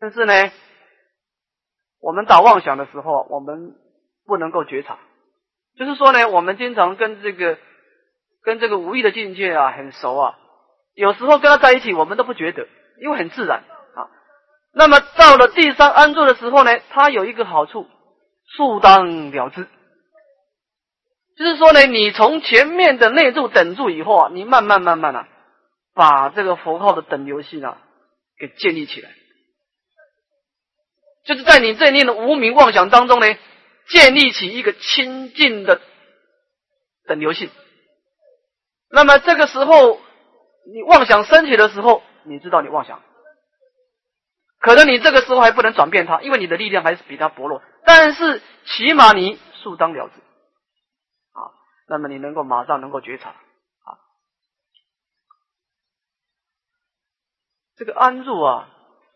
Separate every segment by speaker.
Speaker 1: 但是呢，我们打妄想的时候，我们不能够觉察，就是说呢，我们经常跟这个无意的境界啊很熟啊，有时候跟他在一起，我们都不觉得，因为很自然啊。那么到了第三安住的时候呢，它有一个好处，速当了之。就是说呢，你从前面的内住等住以后啊，你慢慢啊，把这个佛号的等流性啊给建立起来，就是在你这念的无明妄想当中呢，建立起一个清净的等流性。那么这个时候你妄想升起的时候，你知道你妄想，可能你这个时候还不能转变它，因为你的力量还是比它薄弱，但是起码你速当了之啊，那么你能够马上能够觉察啊。这个安住啊，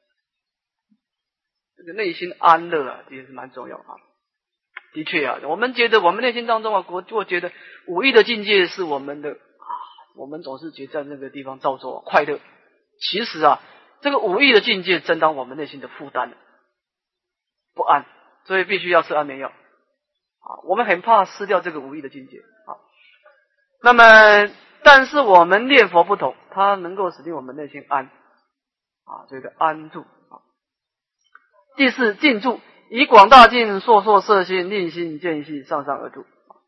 Speaker 1: 这个内心安乐啊，这也是蛮重要啊。的确啊，我们觉得我们内心当中啊，我觉得无意的境界是我们的我们总是觉得在那个地方造作快乐，其实啊，这个无意的境界正当我们内心的负担不安，所以必须要吃安眠药啊。我们很怕失掉这个无意的境界啊。那么，但是我们念佛不同，它能够使令我们内心安啊，这个安住啊。第四，静住，以广大境烁烁摄心，令心见性，上上而住。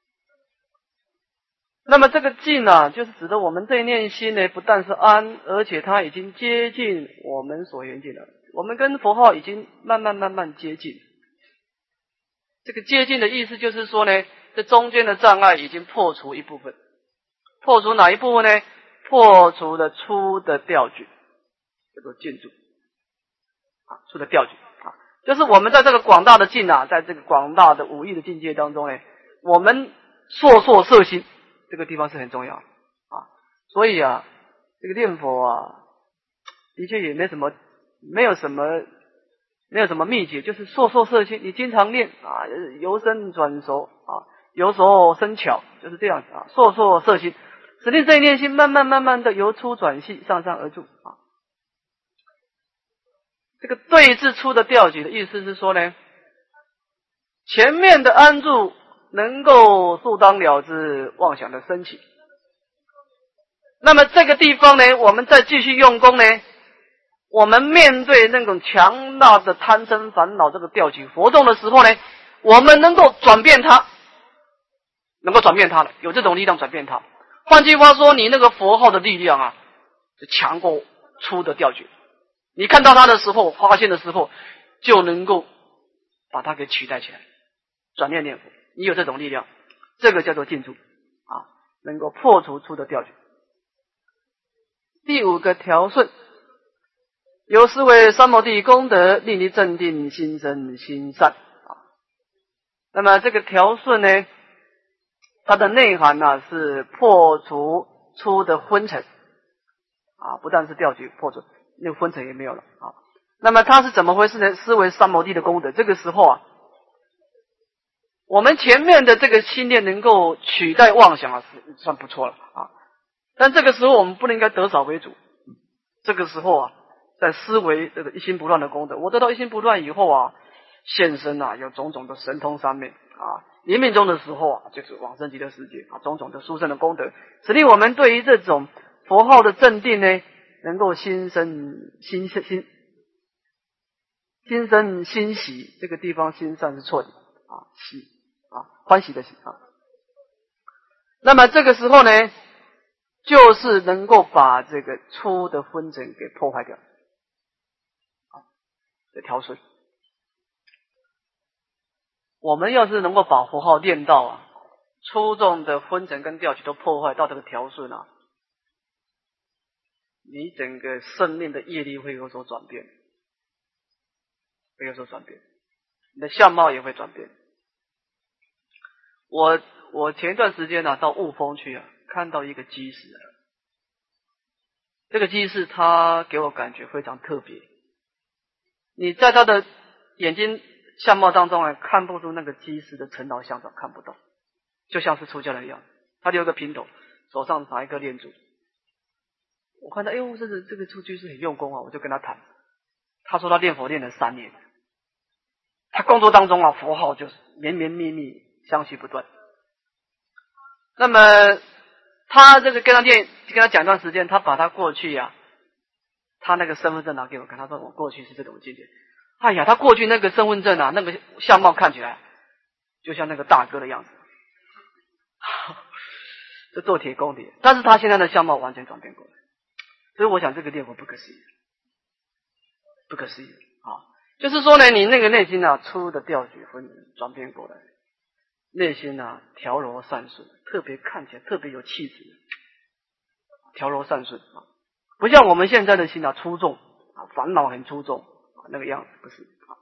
Speaker 1: 那么这个静啊，就是指的我们这一念心呢，不但是安，而且它已经接近我们所缘境了。我们跟佛号已经慢慢接近。这个接近的意思就是说呢，这中间的障碍已经破除一部分。破除哪一部分呢？破除了粗的调举，叫做静住啊，粗的调举啊，就是我们在这个广大的境啊，在这个广大的无意的境界当中呢，我们烁烁摄心，这个地方是很重要啊。所以啊，这个念佛啊，的确也没有什么秘诀，就是烁烁摄心，你经常念啊，由深转熟啊，由熟生巧，就是这样子啊，烁烁摄心，使令这一念心慢慢的由粗转细，上上而住啊。这个对治粗的调举的意思是说呢，前面的安住能够速当了之妄想的升起，那么这个地方呢，我们再继续用功呢，我们面对那种强大的贪嗔烦恼这个调举活动的时候呢，我们能够转变它，了，有这种力量转变它。换句话说，你那个佛号的力量啊，是强过粗的调举。你看到它的时候，发现的时候，就能够把它给取代起来，转念念佛。你有这种力量，这个叫做静住啊，能够破除粗的调举。第五个调顺，由思维三摩地功德，令你镇定心生心善啊。那么这个调顺呢，它的内涵呢是破除粗的昏沉啊，不但是调举破除，那个昏沉也没有了啊。那么它是怎么回事呢？思维三摩地的功德，这个时候啊，我们前面的这个心念能够取代妄想啊，算不错了啊。但这个时候我们不能应该得少为主，这个时候啊，在思维这个一心不乱的功德，我得到一心不乱以后啊，现身啊有种种的神通三昧啊，临命终的时候啊，就是往生极乐世界啊，种种的殊胜的功德，使令我们对于这种佛号的镇定呢，能够心生欣喜，这个地方心善是错的啊，喜啊，欢喜的喜啊。那么这个时候呢，就是能够把这个粗的昏沉给破坏掉啊，的调顺。我们要是能够把佛号练到啊，粗重的昏沉跟调举都破坏到这个调顺啊，你整个生命的业力会有所转变，你的相貌也会转变。我前一段时间到雾峰去啊，看到一个居士啊，这个居士他给我感觉非常特别，你在他的眼睛相貌当中看不出那个居士的尘劳相状，看不到，就像是出家人一样。他留个平头，手上拿一个念珠。我看到，这个出居士很用功啊，我就跟他谈他说他念佛练了3年，他工作当中啊，佛号就是绵绵密密，相续不断。那么他这个跟他讲一段时间，他把他过去啊，他那个身份证拿给我看，他说我过去是这种境界。哎呀，他过去那个身份证啊，那个相貌看起来就像那个大哥的样子，这做铁公的，但是他现在的相貌完全转变过来，所以我想这个念佛不可思议，不可思议啊！就是说呢，你那个内心啊，出的调举分转变过来，内心啊调柔善顺，特别看起来特别有气质，调柔善顺啊，不像我们现在的心啊粗重啊，烦恼很粗重啊，那个样子不是啊。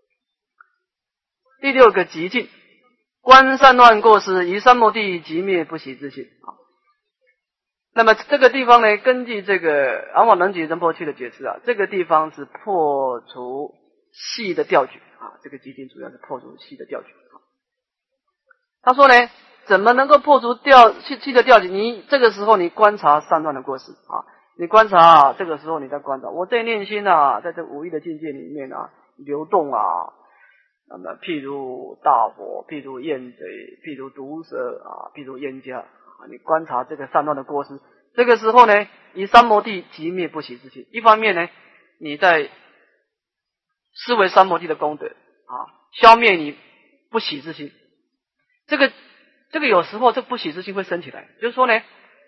Speaker 1: 第6个极静，观散乱过失，以三摩地即灭不喜之心啊。那么这个地方呢，根据这个阿瓦能吉仁波切的解释啊，这个地方是破除细的调举啊，这个极静主要是破除细的调举啊。他说呢，怎么能够破除细的调举？你这个时候你观察散乱的过失啊，你观察啊，这个时候你在观察，我这念心啊，在这无意的境界里面啊流动啊。那么譬如大火，譬如焰贼，譬如毒蛇啊，譬如冤家啊，你观察这个散乱的过失，这个时候呢，以三摩地即灭不喜之心。一方面呢，你在思维三摩地的功德啊，消灭你不喜之心。这个有时候这不喜之心会升起来，就是说呢，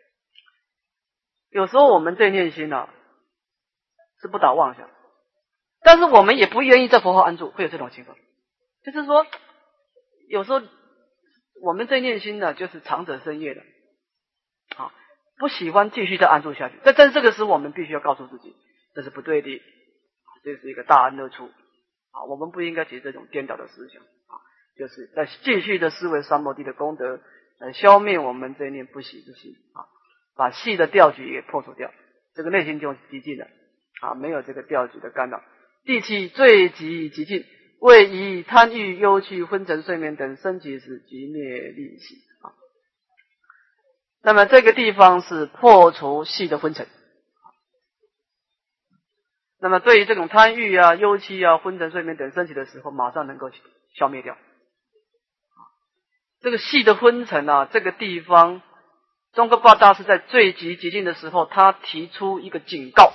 Speaker 1: 有时候我们这念心啊是不打妄想，但是我们也不愿意在佛号安住，会有这种情况。就是说，有时候我们这念心呢，就是长者深夜的啊，不喜欢继续再安住下去。但是这个时候，我们必须要告诉自己，这是不对的，这是一个大恩恶处啊，我们不应该起这种颠倒的思想啊，就是在继续的思维三摩地的功德，来消灭我们这一念不喜之心啊，把细的调举也破除掉，这个内心就极静了啊，没有这个调举的干扰。第7，最极极静。为以贪欲、忧趣、昏沉、睡眠等升起时，即灭利息啊。那么这个地方是破除细的昏沉。那么对于这种贪欲啊、忧气啊、昏沉、睡眠等升起的时候，马上能够消灭掉。这个细的昏沉啊，这个地方，宗喀巴大师在最极极静的时候，他提出一个警告。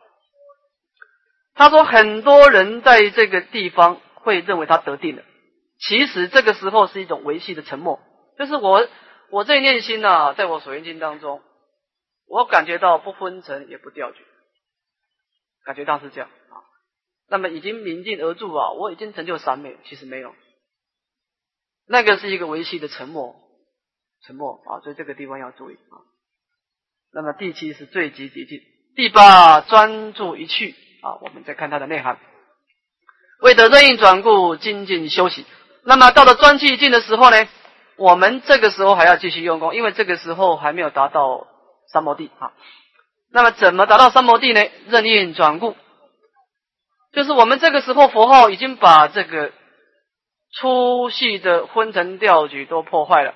Speaker 1: 他说，很多人在这个地方会认为他得定了，其实这个时候是一种维系的沉默，就是我这一念心啊，在我所缘境当中，我感觉到不昏沉也不调举，感觉到是这样啊。那么已经明镜而住啊，我已经成就三昧，其实没有，那个是一个维系的沉默啊，所以这个地方要注意啊。那么第7是最极极静，第8专注一去啊，我们再看它的内涵。为得任运转故，精进修习。那么到了专气境的时候呢，我们这个时候还要继续用功，因为这个时候还没有达到三摩地啊。那么怎么达到三摩地呢？任运转故，就是我们这个时候佛号已经把这个粗细的昏沉调举都破坏了，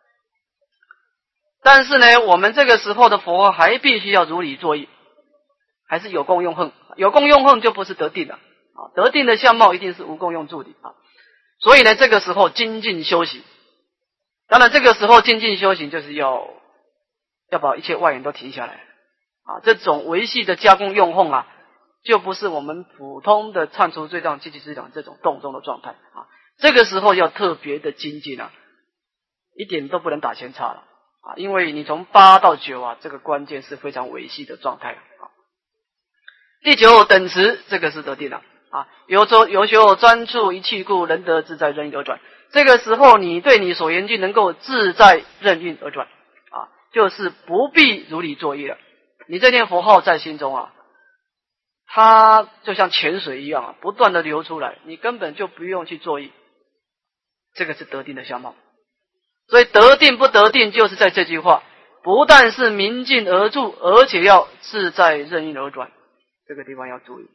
Speaker 1: 但是呢，我们这个时候的佛号还必须要如理作意，还是有功用横，有功用横就不是得定了。得定的相貌一定是无功用住的啊，所以呢，这个时候精进修行。当然，这个时候精进修行就是要把一切外缘都停下来啊。这种维系的加工用横啊，就不是我们普通的忏除罪障、积极思想这种动中的状态啊。这个时候要特别的精进啊，一点都不能打闲岔了啊，因为你从8到9啊，这个关键是非常维系的状态啊。第9等持，这个是得定了。啊，有修专注一气故，能得自在任运而转。这个时候，你对你所缘境能够自在任运而转，啊，就是不必如理作意了。你这念佛号在心中啊，它就像泉水一样啊，不断的流出来，你根本就不用去作意。这个是得定的相貌。所以得定不得定，就是在这句话，不但是明镜而住，而且要自在任运而转。这个地方要注意。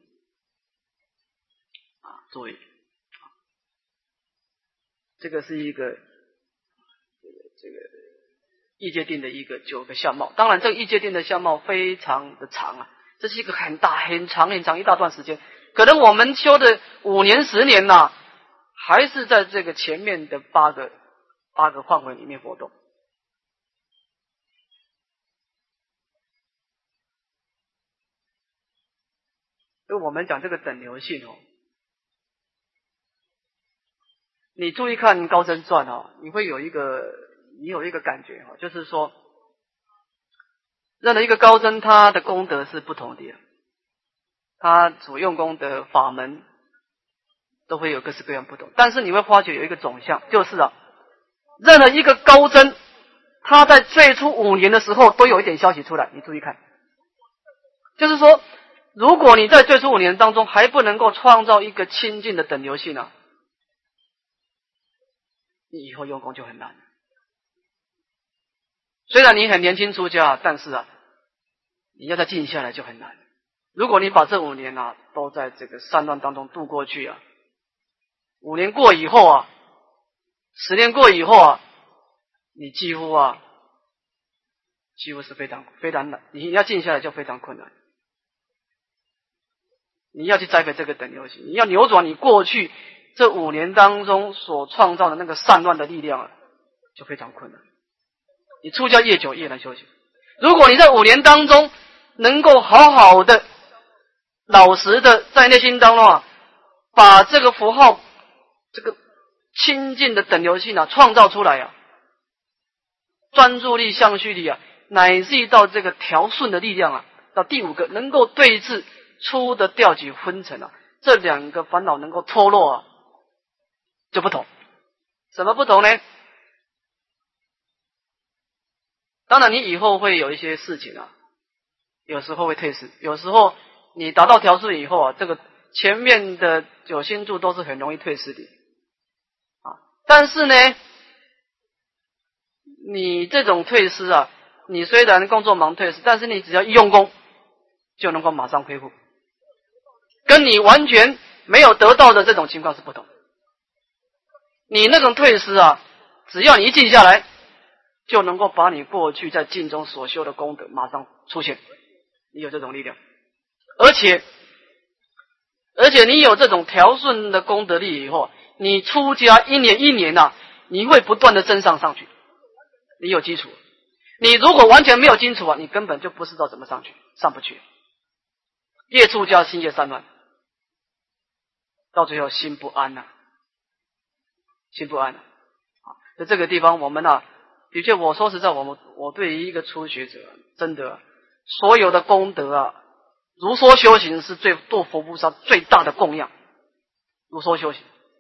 Speaker 1: 注意，这个是一个这个异界定的一个9个相貌。当然，这个异界定的相貌非常的长啊，这是一个很大很长很长一大段时间。 可能我们修的5年10年呐，还是在这个前面的八个范围里面活动。所以我们讲这个等流性哦，你注意看高僧传哦，你有一个感觉哦，就是说，任何一个高僧他的功德是不同的，他所用功的法门都会有各式各样不同，但是你会发觉有一个总相，就是任何一个高僧他在最初5年的时候都有一点消息出来，你注意看，就是说，如果你在最初5年当中还不能够创造一个清净的等流性啊，你以后用功就很难。虽然你很年轻出家，但是你要再静下来就很难。如果你把这5年都在这个散乱当中度过去5年过以后10年过以后你几乎是非常非常难，你要静下来就非常困难。你要去栽培这个等流性，你要扭转你过去这5年当中所创造的那个散乱的力量就非常困难。你出家越久越难修行。如果你在5年当中能够好好的老实的在内心当中把这个符号这个清净的等流性创造出来专注力相续力乃至于到这个调顺的力量到第5个能够对治初的调举昏沉这2个烦恼能够脱落就不同。什么不同呢？当然你以后会有一些事情有时候会退失，有时候你达到调顺以后这个前面的9星柱都是很容易退失的但是呢，你这种退失你虽然工作忙退失，但是你只要一用功就能够马上恢复，跟你完全没有得到的这种情况是不同。你那种退失只要你一静下来就能够把你过去在静中所修的功德马上出现，你有这种力量，而且你有这种调顺的功德力以后，你出家1年1年你会不断的增上去，你有基础。你如果完全没有基础你根本就不知道怎么上去，上不去。越出家心越散乱，到最后心不安心不安在这个地方我们的确，我说实在，我对于一个初学者，真的所有的功德如说修行是对佛菩萨最大的供养。如说修行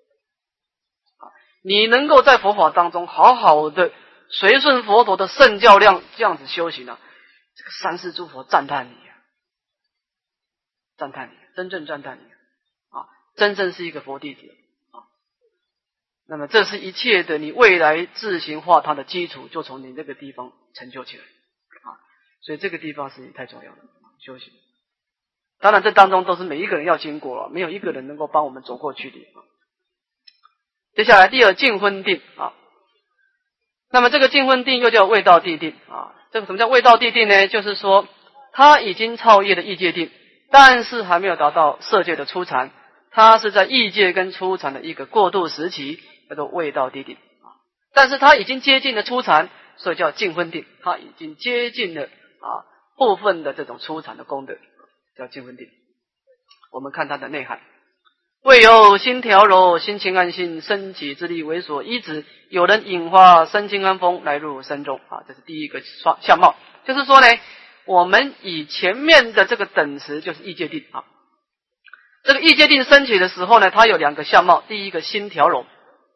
Speaker 1: 你能够在佛法当中好好的随顺佛陀的圣教量这样子修行这个三世诸佛赞叹你赞叹你，真正赞叹你真正是一个佛弟子那么这是一切的你未来自行化它的基础，就从你这个地方成就起来所以这个地方是太重要了修行。当然这当中都是每一个人要经过没有一个人能够帮我们走过去的接下来第2净昏定那么这个净昏定又叫未道地定这个什么叫未道地定呢？就是说他已经超越了异界定，但是还没有达到色界的初禅，他是在异界跟初禅的一个过渡时期，叫做未道地定但是他已经接近了初禅，所以叫净昏定，他已经接近了部分的这种初禅的功德，叫净昏定。我们看它的内涵，未有心调柔，心清安心，升起之力为所依止，有人引发身清安风来入身中这是第1个相貌。就是说呢，我们以前面的这个等持就是异界定这个异界定升起的时候呢，它有2个相貌，第1个心调柔，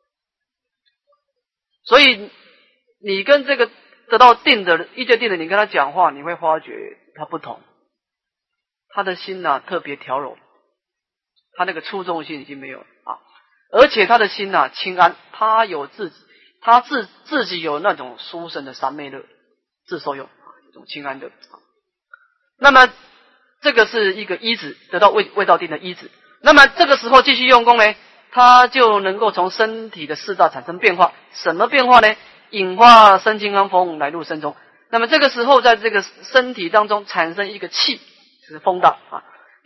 Speaker 1: 所以你跟这个得到定的异界定的你跟他讲话，你会发觉他不同，他的心特别调柔，他那个粗重性已经没有而且他的心清安，他有自己有那种殊胜的三昧乐，自受用一种清安乐那么这个是一个依止，得到未道定的依止。那么这个时候继续用功呢，他就能够从身体的4大产生变化。什么变化呢？引化身清安风来入身中。那么这个时候在这个身体当中产生一个气，是风大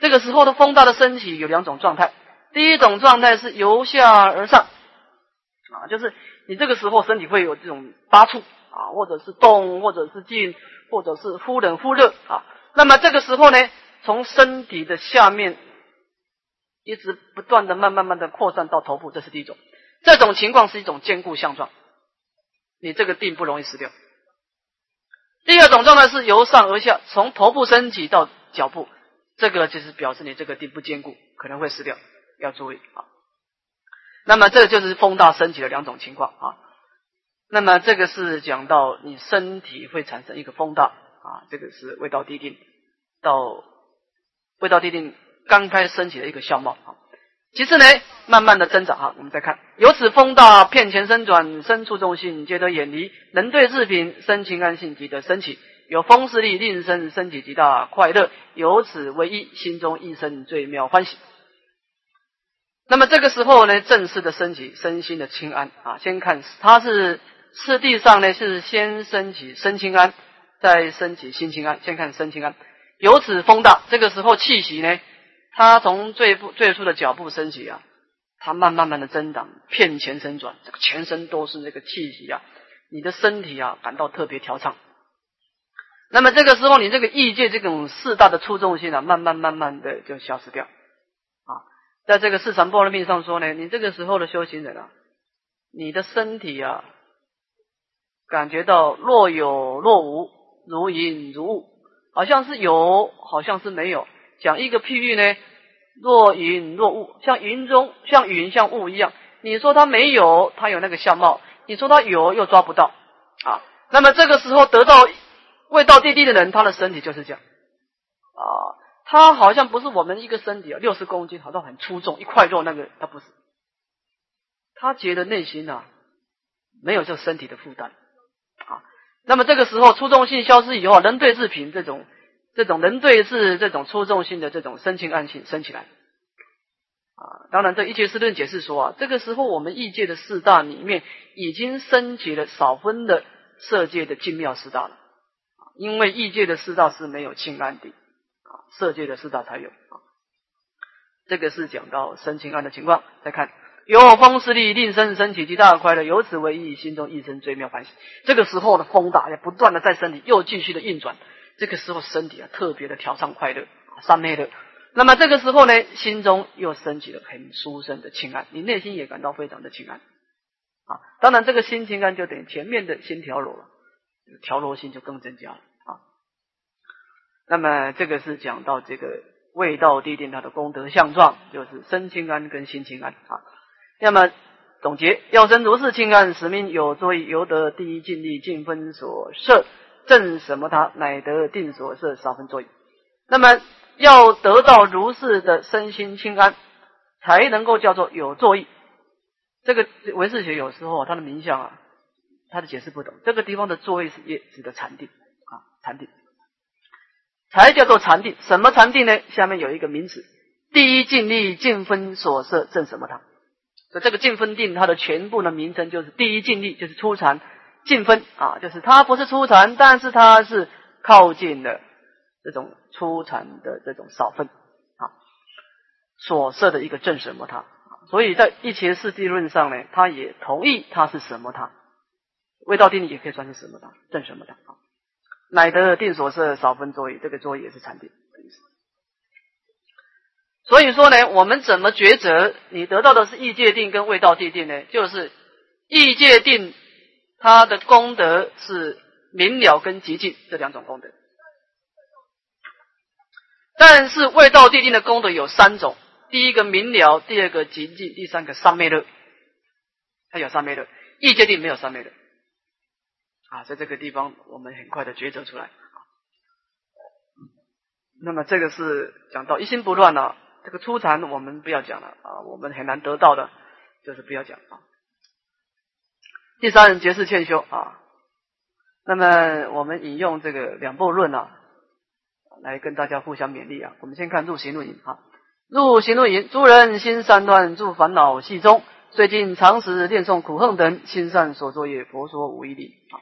Speaker 1: 这个时候的风大的升起有两种状态，第一种状态是由下而上啊，就是你这个时候身体会有这种八处啊，或者是动，或者是静，或者是忽冷忽热啊。那么这个时候呢，从身体的下面一直不断的慢慢的扩散到头部，这是第一种。这种情况是一种坚固相状，你这个定不容易失掉。第二种状态是由上而下，从头部升起到脚部，这个就是表示你这个定不坚固，可能会失掉，要注意啊。那么这就是风大升起的两种情况啊。那么这个是讲到你身体会产生一个风大啊，这个是未到地定到未到地定刚开始升起的一个相貌啊。其次呢，慢慢的增长哈，我们再看，由此风大，片前伸转，身处众性，皆得远离，能对治品，身清安性即得升起，有风势力，令身体极大快乐，由此为一，心中一生最妙欢喜。那么这个时候呢，正式的升起身心的清安啊，先看它是次第上呢是先升起身清安，再升起心清安，先看身清安，由此风大，这个时候气息呢，它从最初的脚步升起啊，它慢的增长，片前伸转，这个全身都是那个气息啊，你的身体啊感到特别调畅。那么这个时候你这个意界这种四大的粗重性啊，慢慢的就消失掉啊。在这个四禅波罗蜜上说呢，你这个时候的修行人啊，你的身体啊感觉到若有若无，如云如雾，好像是有，好像是没有。讲一个譬喻呢，若云若雾，像云中像云像雾一样，你说它没有，它有那个相貌，你说它有又抓不到啊。那么这个时候得到未到地地的人，他的身体就是这样啊，他好像不是我们一个身体啊，60公斤好像很粗重一块肉，那个他不是，他觉得内心啊没有这身体的负担啊。那么这个时候粗重性消失以后，人对治品这种人对治这种粗重性的这种身清安性升起来啊。当然这一切师论解释说啊，这个时候我们异界的四大里面已经升起了少分的色界的精妙四大了，因为异界的四大是没有清安定啊，色界的四大才有啊。这个是讲到身清安的情况。再看有风势力，令身体极大的快乐，由此为意，心中一生最妙欢喜。这个时候的风大也不断的在身体又继续的运转，这个时候身体啊特别的调畅快乐，三昧乐。那么这个时候呢，心中又升起了很殊胜的清安，你内心也感到非常的清安啊。当然这个心清安就等于前面的心调柔了，调柔心就更增加了啊。那么这个是讲到这个未到地定它的功德相状，就是身清安跟心清安啊。那么总结，要生如是清安，使命有作意，由得第一尽力，尽分所摄，正什么他，乃得定所摄，少分作意。那么要得到如是的身心清安，才能够叫做有作意。这个唯识学有时候他的名相啊，他的解释不懂，这个地方的作意是也指的禅定啊，禅定才叫做禅定。什么禅定呢？下面有一个名词，第一尽力，尽分所摄，正什么他。所以这个尽分定它的全部的名称就是第一尽力，就是初禅。尽分啊，就是它不是初禅，但是它是靠近了这种初禅的这种少分啊，所摄的一个正什么他。所以在一切四谛论上呢，他也同意它是什么他，未到定力也可以算是什么他，正什么他啊，乃得定所摄，少分作意，这个作意也是禅定的意思。所以说呢，我们怎么抉择？你得到的是异界定跟未到地定呢？就是异界定它的功德是明了跟极尽这两种功德，但是未到地定的功德有3种，第一个明了，第二个极尽，第三个三昧乐。它有三昧乐，异界定没有三昧乐啊，在这个地方我们很快的抉择出来。那么这个是讲到一心不乱啊，这个初禅我们不要讲了啊，我们很难得到的，就是不要讲啊。第三人结识劝修啊，那么我们引用这个两部论啊，来跟大家互相勉励啊。我们先看入行论引啊，入行论引，诸人心散乱，住烦恼系中，最近常时念诵苦恨等，心善所作业，佛说无一例啊。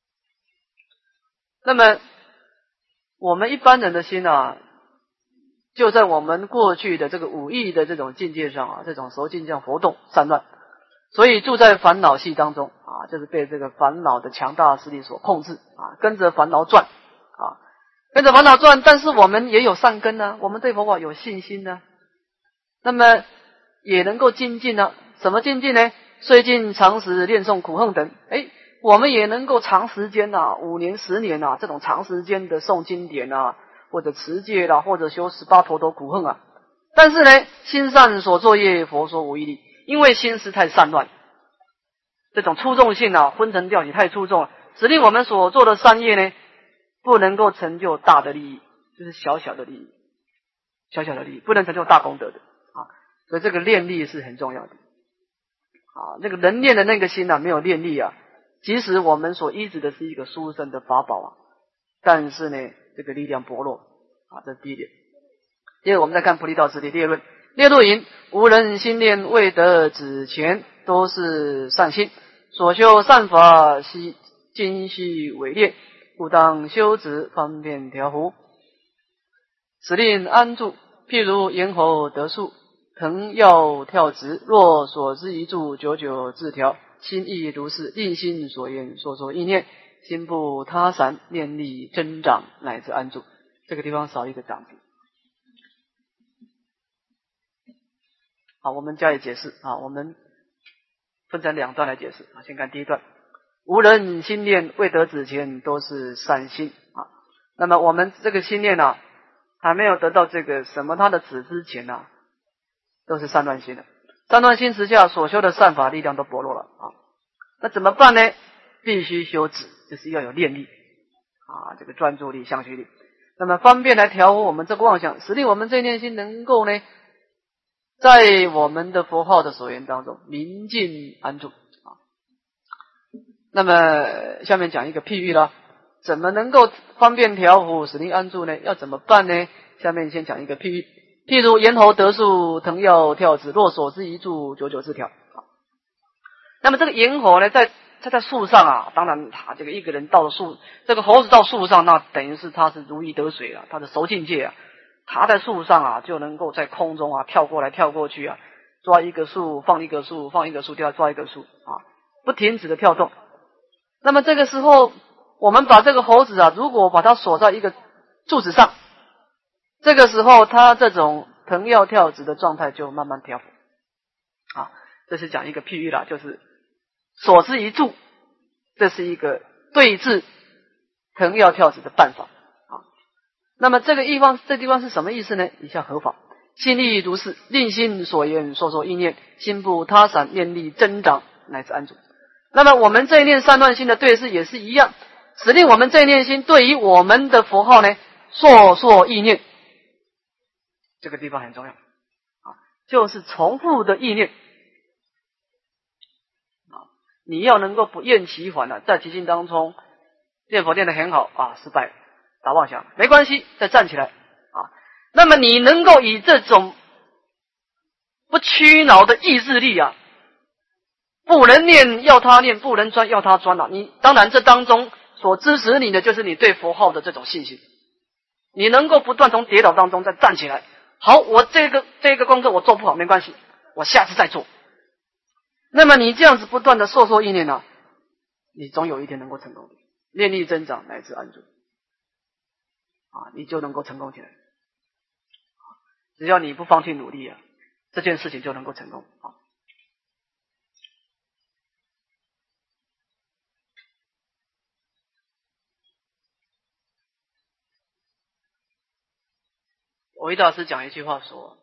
Speaker 1: 那么我们一般人的心啊， 就在我们过去的这个五欲的这种境界上啊，这种熟境上活动散乱，所以住在烦恼系当中啊，就是被这个烦恼的强大势力所控制啊，跟着烦恼转啊，跟着烦恼转。但是我们也有善根呢，我们对佛法有信心呢，那么也能够精进呢。什么精进呢？虽尽常时练诵苦恨等，我们也能够长时间啊，5年10年啊，这种长时间的诵经典啊，或者持戒啦，或者修18陀罗苦恨啊。但是呢，心善所作业，佛说无一例，因为心思太散乱，这种粗重性啊，昏沉掉起太粗重了，使令我们所做的善业呢，不能够成就大的利益，就是小小的利益，小小的利益不能成就大功德的啊。所以这个练力是很重要的啊。那个人练的那个心啊，没有练力啊，即使我们所依止的是一个殊胜的法宝啊，但是呢，这个力量薄弱啊，这是第一点。第二，我们再看菩提道次第列论，列论云：无人心念未得止前，都是善心，所修善法今须伪劣，故当修止方便调伏，使令安住。譬如咽喉得树，藤要跳直，若所知一住，久久自调。心亦如是，令心所言说说意念，心不他散，念力增长，乃至安住。这个地方少一个长字。好，我们加以解释啊，我们分成2段来解释啊。先看第一段，无人心念未得止前，都是善心啊。那么我们这个心念啊，还没有得到这个什么他的止之前啊，都是散乱心的。散乱心时下所修的善法力量都薄弱了啊。那怎么办呢？必须修止，就是要有念力啊，这个专注力、相续力。那么方便来调伏我们这个妄想，使令我们这一念心能够呢，在我们的佛号的所缘当中明净安住啊。那么下面讲一个譬喻啦，怎么能够方便调伏使令安住呢？要怎么办呢？下面先讲一个譬喻，譬如咽喉得树，藤要跳直，若所知一住，久久自调。那么这个咽喉呢，在树上啊，当然他这个一个人到了树，这个猴子到树上，那等于是他是如鱼得水了，他的熟境界啊，他在树上啊，就能够在空中啊跳过来跳过去啊，抓一个树放一个树，放一个树抓一个树啊，不停止的跳动。那么这个时候，我们把这个猴子啊，如果把它锁在一个柱子上，这个时候它这种藤要跳直的状态就慢慢调伏啊。这是讲一个譬喻啦，就是所知一住，这是一个对治藤要跳直的办法啊。那么这地方是什么意思呢？以下合法，心力如是，令心所言说说意念，心不他散，念力增长，乃至安住。那么我们这一念散乱心的对治也是一样，使令我们这一念心对于我们的佛号呢，说说意念。这个地方很重要啊，就是重复的意念啊，你要能够不厌其烦在寂静当中念佛念得很好啊，失败打妄想没关系，再站起来啊。那么你能够以这种不屈挠的意志力啊，不能念要他念，不能专要他专你当然这当中所支持你的就是你对佛号的这种信心，你能够不断从跌倒当中再站起来。好，我这个工作我做不好没关系，我下次再做。那么你这样子不断的说说意念啊，你总有一天能够成功的，念力增长乃至安住啊，你就能够成功起来。只要你不放弃努力啊，这件事情就能够成功啊。维大师讲一句话说，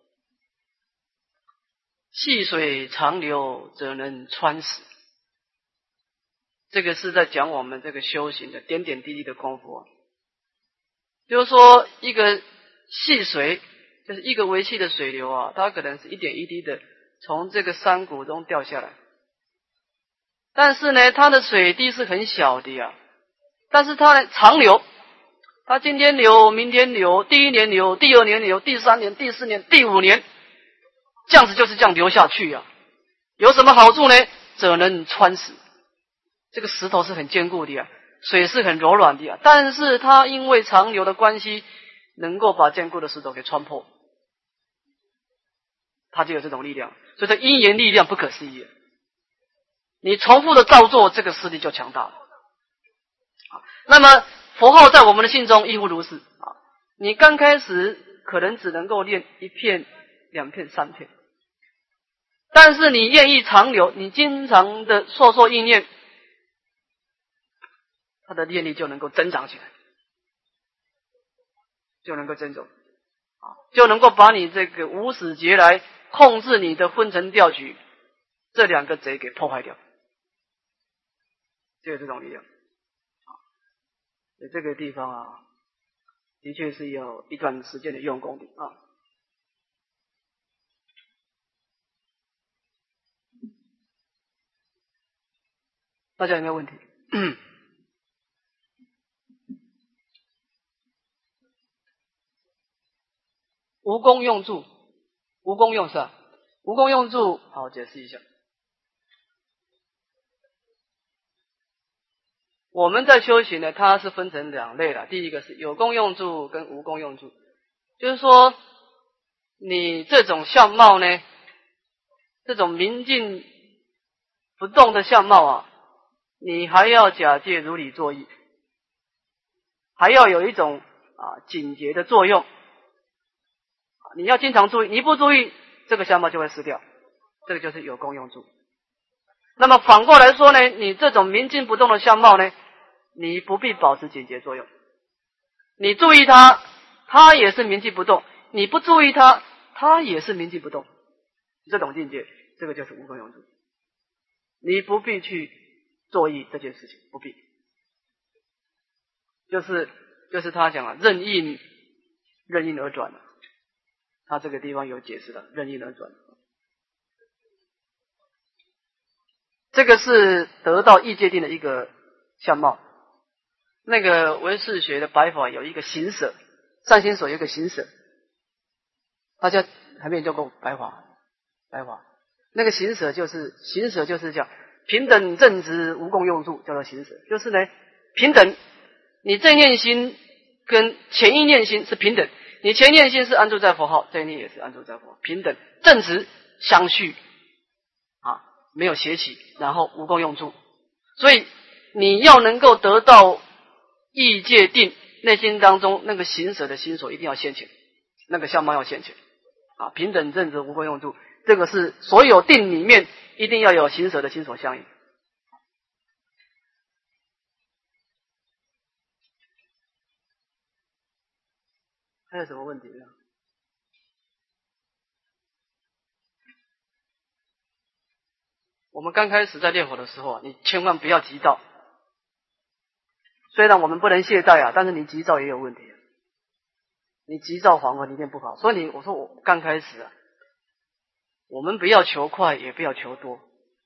Speaker 1: 细水长流则能穿石。这个是在讲我们这个修行的点点滴滴的功夫啊。就是说一个细水，就是一个微细的水流啊，它可能是一点一滴的从这个山谷中掉下来，但是呢它的水滴是很小的啊，但是它呢长流，它今天流明天流，第1年流，第2年流，第3年第4年第5年，这样子就是这样流下去啊。有什么好处呢？则能穿石，这个石头是很坚固的啊，水是很柔软的啊，但是它因为长流的关系能够把坚固的石头给穿破它就有这种力量。所以这因缘力量不可思议。你重复的照做，这个势力就强大了。那么佛号在我们的心中亦复如是啊。你刚开始可能只能够念1片、2片、3片，但是你愿意长留，你经常的说意念，它的念力就能够增长起来，就能够增长啊，就能够把你这个无始劫来控制你的昏沉掉举这2个贼给破坏掉，就有这种力量。这个地方啊，的确是有一段时间的用功的啊。大家有没有问题？无功用助，无功用是吧？无功用助，好，解释一下。我们在修行呢，它是分成2类了。第一个是有功用助跟无功用助，就是说你这种相貌呢，这种明净不动的相貌啊，你还要假借如理作意，还要有一种警觉的作用。你要经常注意，你不注意，这个相貌就会失掉，这个就是有功用助。那么反过来说呢，你这种明净不动的相貌呢，你不必保持警觉作用，你注意它，它也是明净不动；你不注意它，它也是明净不动。这种境界，这个就是无功用助。你不必去作意这件事情，不必。就是他讲了，任因而转了。他这个地方有解释了，任因而转。这个是得到意界定的一个相貌。那个唯识学的白法有一个行舍，善心所有一个行舍，大家还没有教过白法。那个行舍就是讲平等正直无功用助，叫做行舍。就是呢，平等，你正念心跟前一念心是平等，你前念心是安住在佛号，这一念也是安住在佛号，平等正直相续啊，没有邪起，然后无功用助。所以你要能够得到意界定，内心当中那个行舍的心所一定要现前，那个相貌要现前啊，平等正直无功用助，这个是所有定里面一定要有行舍的心所相应。还有什么问题呢？我们刚开始在练佛的时候，你千万不要急躁。虽然我们不能懈怠啊，但是你急躁也有问题。你急躁反而你练不好。所以我说我刚开始啊，我们不要求快，也不要求多，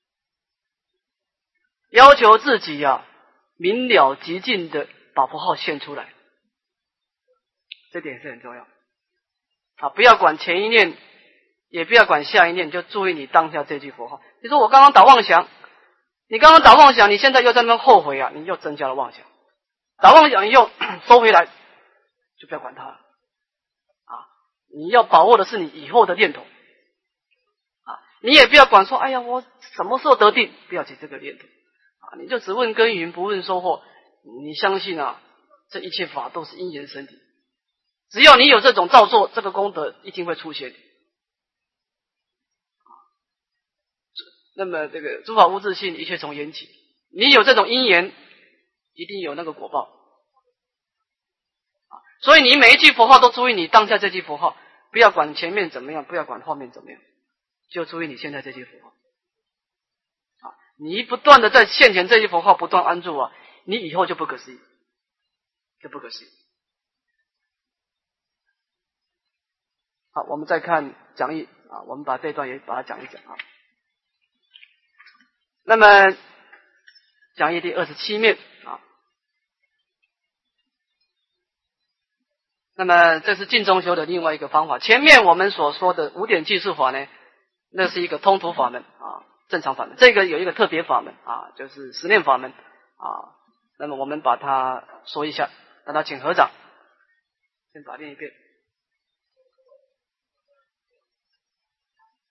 Speaker 1: 要求自己啊明了极尽的把佛号现出来，这点是很重要啊！不要管前一念，也不要管下一念，就注意你当下这句佛号。你说我刚刚打妄想，你现在又在那边后悔啊，你又增加了妄想。打妄想以后收回来，就不要管它了啊！你要把握的是你以后的念头啊！你也不要管说，哎呀，我什么时候得定，不要起这个念头啊！你就只问耕耘，不问收获。你相信啊，这一切法都是因缘生体，只要你有这种造作，这个功德一定会出现。那么这个诸法无自性，一切从缘起。你有这种因缘，一定有那个果报。所以你每一句佛号都注意你当下这句佛号，不要管前面怎么样，不要管后面怎么样，就注意你现在这句佛号。你不断的在现前这句佛号不断安住啊，你以后就不可思议，就不可思议。好，我们再看讲义啊，我们把这段也把它讲一讲啊。那么讲义第27面啊，那么这是净中修的另外一个方法。前面我们所说的5点计数法呢，那是一个通途法门啊，正常法门。这个有一个特别法门啊，就是实念法门啊。那么我们把它说一下，让他请合掌，先打念一遍。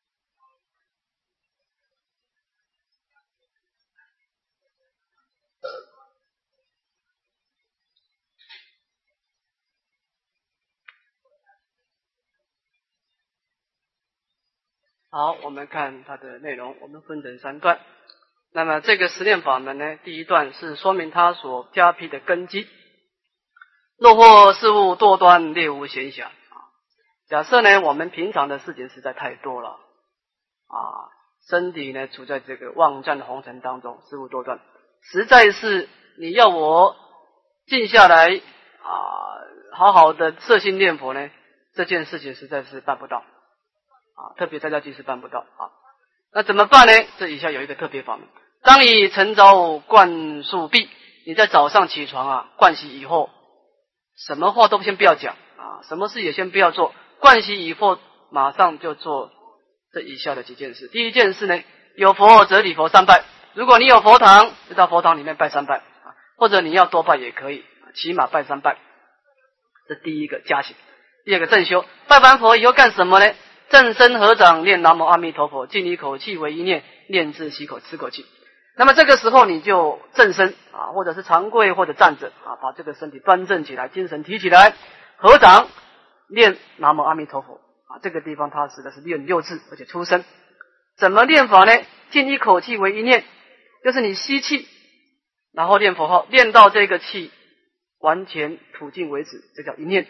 Speaker 1: 好，我们看它的内容，我们分成3段。那么这个实练法门呢，第一段是说明它所加披的根基。若或事物多端，略无闲暇。假设呢，我们平常的事情实在太多了身体呢处在这个妄战红尘当中，事物多端，实在是你要我静下来好好的摄心念佛呢，这件事情实在是办不到特别在家居士办不到那怎么办呢？这以下有一个特别法门。当你晨早灌漱毕，你在早上起床盥洗以后，什么话都先不要讲什么事也先不要做，盥洗以后马上就做这以下的几件事。第一件事呢，有佛则礼佛3拜，如果你有佛堂，就到佛堂里面拜3拜或者你要多拜也可以，起码拜3拜，这第一个加行。第二个正修，拜完佛以后干什么呢？正身合掌，念南无阿弥陀佛，尽一口气为一念，念至息口吃口气。那么这个时候你就正身或者是长跪或者站着把这个身体端正起来，精神提起来，合掌念南无阿弥陀佛这个地方它指的是念6字，而且出声。怎么念法呢？尽一口气为一念，就是你吸气然后念佛号，念到这个气完全吐尽为止，这叫一念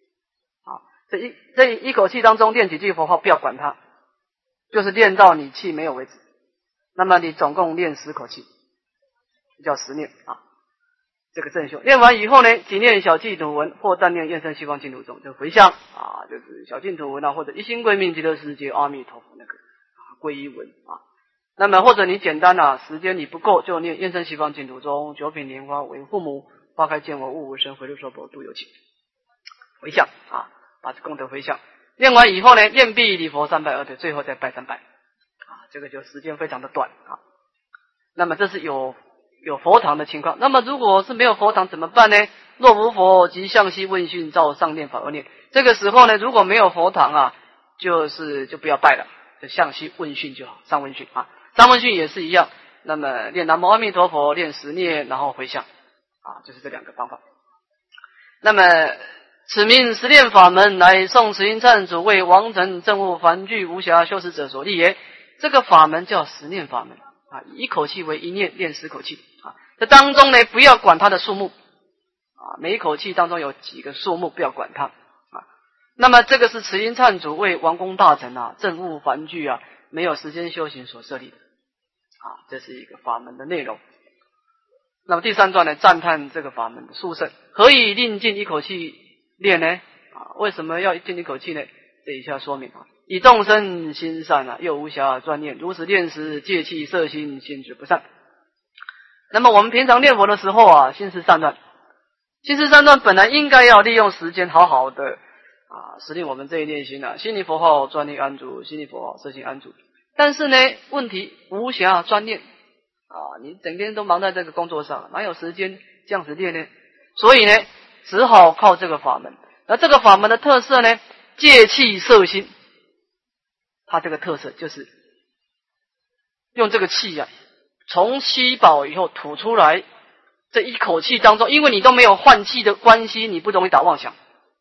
Speaker 1: 这一口气当中念几句佛号，不要管它，就是念到你气没有为止。那么你总共念10口气，叫10念这个正修。念完以后呢，几念小净土文或但念愿生西方净土中，就回向就是小净土文或者一心归命极乐世界阿弥陀佛那个皈依文那么或者你简单时间你不够，就念愿生西方净土中，九品莲花为父母，花开见我悟无生，回路娑婆度有情，回向把这功德回向。念完以后呢，念毕礼佛3拜而对，最后再拜3拜这个就时间非常的短那么这是有佛堂的情况。那么如果是没有佛堂怎么办呢？若无佛，即向西问讯，照上念法而念。这个时候呢，如果没有佛堂就不要拜了，就向西问讯就好，上问讯上问讯也是一样。那么念南无阿弥陀佛，念10念，然后回向就是这2个方法。那么此名实练法门，乃宋慈音忏主为王臣政务凡具无暇修持者所立也。这个法门叫实念法门一口气为一念，念10口气这当中呢，不要管它的数目每一口气当中有几个数目，不要管它那么这个是慈音忏主为王公大臣政务凡具没有时间修行所设立的这是一个法门的内容。那么第3段呢，赞叹这个法门的殊胜。何以令尽一口气练呢为什么要尽一口气呢？这以下说明以众生心善又无暇专念，如此练时，戒气摄心，心智不善。那么我们平常念佛的时候心思散乱，心思散乱本来应该要利用时间好好的使令我们这一念心心理佛号专念安住，心理佛号摄心安住。但是呢，问题无暇专念你整天都忙在这个工作上，哪有时间这样子练呢？所以呢，只好靠这个法门。而这个法门的特色呢，戒气摄心。它这个特色就是用这个气从吸饱以后吐出来，这一口气当中，因为你都没有换气的关系，你不容易打妄想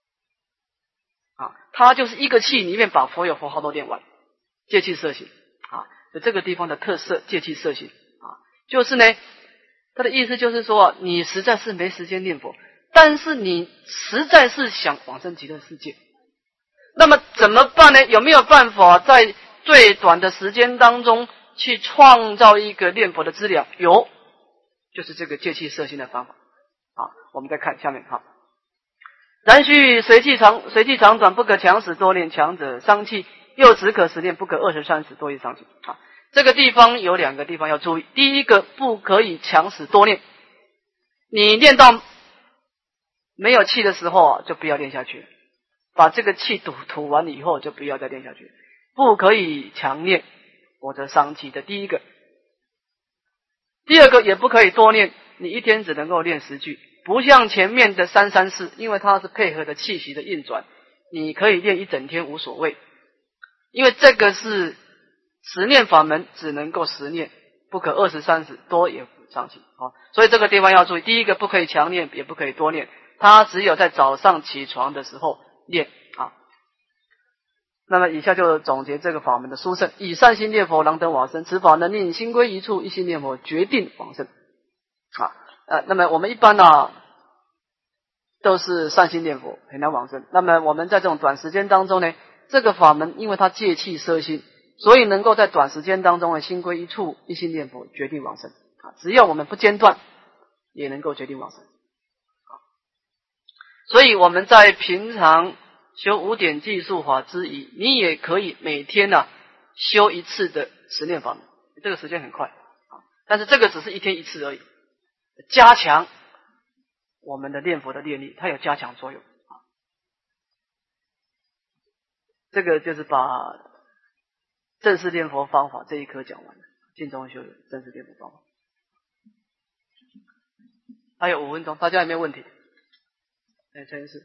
Speaker 1: 它就是一个气里面把所有佛号都念完，戒气摄心这个地方的特色，戒气摄心就是呢，它的意思就是说你实在是没时间念佛，但是你实在是想往生极乐世界。那么怎么办呢？有没有办法在最短的时间当中去创造一个念佛的资粮？有，就是这个戒气摄心的方法我们再看下面然须随气长短，不可强使多念，强者伤气，又只可10念，不可20、30多于伤气这个地方有2个地方要注意。第一个，不可以强使多念，你念到没有气的时候就不要念下去了，把这个气吐完以后就不要再念下去，不可以强念，否则伤气的第一个。第二个，也不可以多念，你一天只能够念10句，不像前面的334，因为它是配合的气息的运转，你可以念一整天无所谓，因为这个是10念法门，只能够10念，不可20、30多也伤气所以这个地方要注意，第一个不可以强念，也不可以多念，它只有在早上起床的时候念那么以下就总结这个法门的殊胜：以善心念佛，能得往生。此法能令心归一处，一心念佛，决定往生。那么我们一般都是善心念佛，很难往生。那么我们在这种短时间当中呢，这个法门因为它戒气摄心，所以能够在短时间当中心归一处，一心念佛，决定往生。只要我们不间断，也能够决定往生。所以我们在平常修5点计数法之余，你也可以每天修一次的持念法门，这个时间很快，但是这个只是一天一次而已，加强我们的念佛的念力，它有加强作用。这个就是把正式念佛方法这一课讲完了，净宗修的正式念佛方法。还有5分钟，大家有没有问题？陈医师。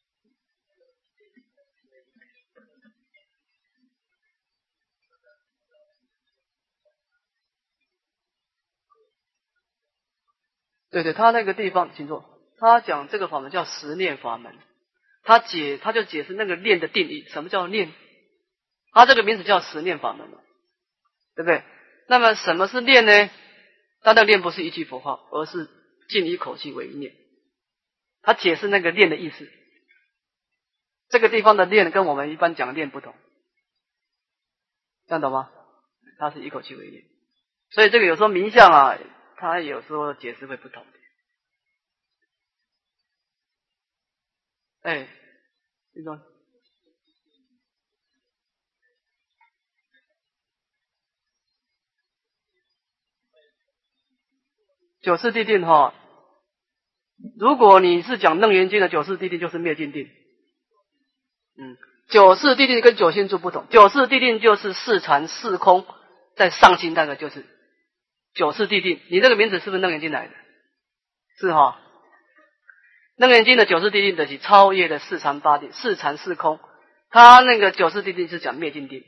Speaker 1: 对，他那个地方，请坐。他讲这个法门叫实念法门，他就解释那个念的定义，什么叫念？他这个名字叫实念法门，对不对？那么什么是念呢？他的念不是一句佛号，而是尽一口气为一念。他解释那个念的意思。这个地方的念跟我们一般讲的念不同，这样懂吗？它是一口气为一念，所以这个有时候名相它有时候解释会不同。你说九四谛定如果你是讲楞严经的九四谛定，就是灭尽定。九四谛定跟九心住不同，九四谛定就是四禅四空，在上心那个就是九四谛定。你这个名字是不是楞严经来的？是楞严经的九四谛定的是超越的四禅八定，四禅四空。他那个九四谛定是讲灭尽定。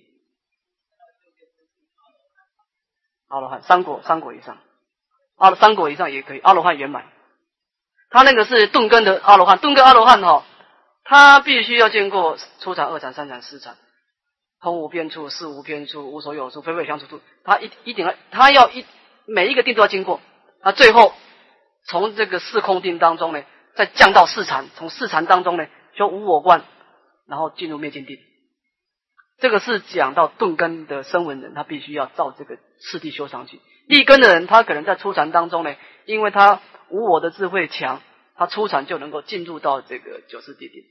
Speaker 1: 阿罗汉三果以上，三果以上也可以，阿罗汉圆满。他那个是顿根的阿罗汉，顿根阿罗汉他必须要见过初禅、二禅、三禅、四禅，空无边处、事无边处、无所有处、非非相处处，他一定要，他要每一个定都要经过。他最后从这个四空定当中呢，再降到四禅，从四禅当中呢修无我观，然后进入灭尽定。这个是讲到顿根的声闻人，他必须要照这个次第修上去。立根的人，他可能在初禅当中呢，因为他无我的智慧强，他初禅就能够进入到这个九四谛定。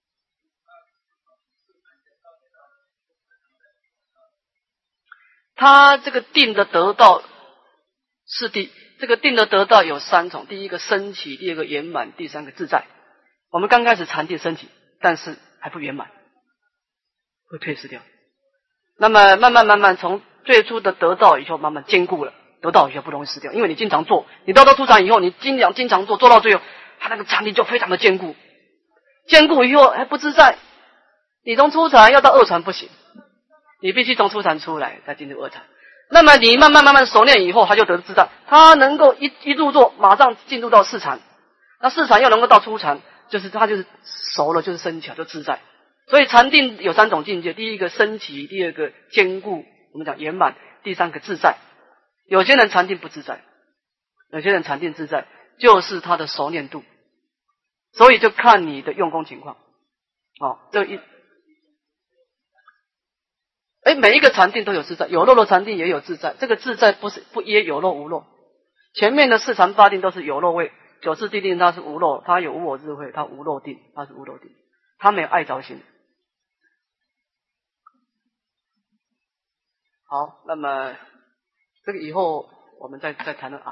Speaker 1: 他这个定的得道是这个定的得道有3种，第一个升起，第二个圆满，第3个自在。我们刚开始禅定升起，但是还不圆满，会退失掉。那么慢慢从最初的得道以后，慢慢坚固了，得道以后不容易失掉，因为你经常做，你到初禅以后，你经常做到最后，他那个禅定就非常的坚固，坚固以后还不自在。你从初禅要到二禅不行，你必须从初禅出来再进入二禅。那么你慢慢熟练以后，他就得自在，他能够一入座马上进入到四禅，那四禅又能够到初禅，他就是熟了，就是升起来就自在。所以禅定有3种境界，第一个升起，第二个坚固，我们讲圆满，第3个自在。有些人禅定不自在，有些人禅定自在，就是他的熟练度，所以就看你的用功情况。每一个禅定都有自在，有漏的禅定也有自在，这个自在不约有漏无漏。前面的四禅八定都是有漏位，九四谛定它是无漏，它有无我智慧，它无漏定，它是无漏定，它没有爱着心。好，那么这个以后我们再谈论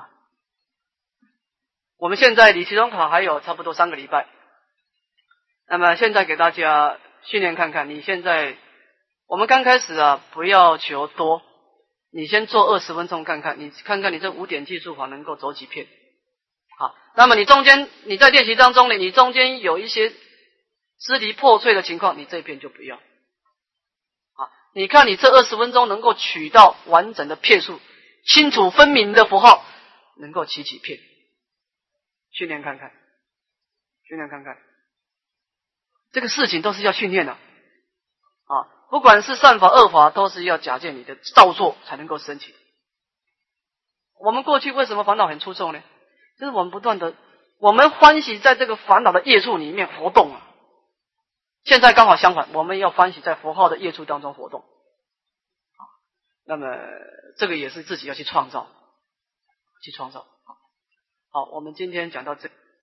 Speaker 1: 我们现在离期中考还有差不多3个礼拜，那么现在给大家训练看看，你现在我们刚开始不要求多，你先做20分钟看看，你看看你这5点计数法能够走几遍。好，那么你在练习当中呢，你中间有一些支离破碎的情况，你这一遍就不要。你看你这20分钟能够取到完整的片数，清楚分明的符号，能够起几片，训练看看，这个事情都是要训练的。 不管是善法恶法，都是要假借你的造作才能够升起。我们过去为什么烦恼很出众呢？就是我们不断的，我们欢喜在这个烦恼的业处里面活动啊。现在刚好相反，我们要欢喜在佛号的业处当中活动。那么这个也是自己要去创造，去创造。好，我们今天讲到这。